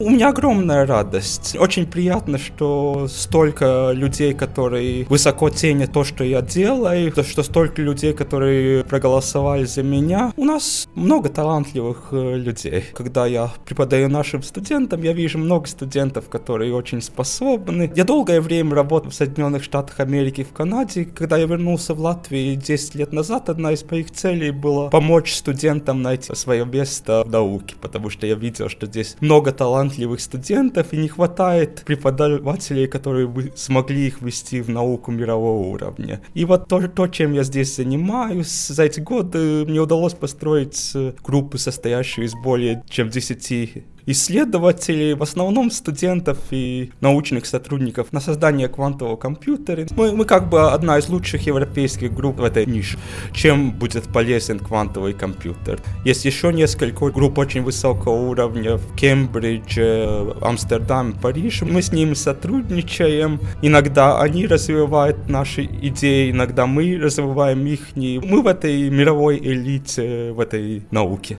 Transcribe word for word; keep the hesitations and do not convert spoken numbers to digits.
у меня огромная радость. Очень приятно, что столько людей, которые высоко ценят то, что я делаю, что столько людей, которые проголосовали за меня. У нас много талантливых людей. Когда я преподаю нашим студентам, я вижу много студентов, которые очень способны. Я долгое время работал в Соединенных Штатах Америки, в Канаде. Когда я вернулся в Латвию десять лет назад, одна из моих целей была помочь студентам найти свое место в науке, потому что я видел, что здесь много талантливых студентов и не хватает преподавателей, которые бы смогли их ввести в науку мирового уровня. И вот то, то, чем я здесь занимаюсь, за эти годы мне удалось построить группу, состоящую из более чем десяти исследователей, в основном студентов и научных сотрудников на создание квантового компьютера. Мы, мы как бы одна из лучших европейских групп в этой нише. Чем будет полезен квантовый компьютер? Есть еще несколько групп очень высокого уровня в Кембридже, Амстердаме, Париже. Мы с ними сотрудничаем. Иногда они развивают наши идеи, иногда мы развиваем их. Мы в этой мировой элите, в этой науке.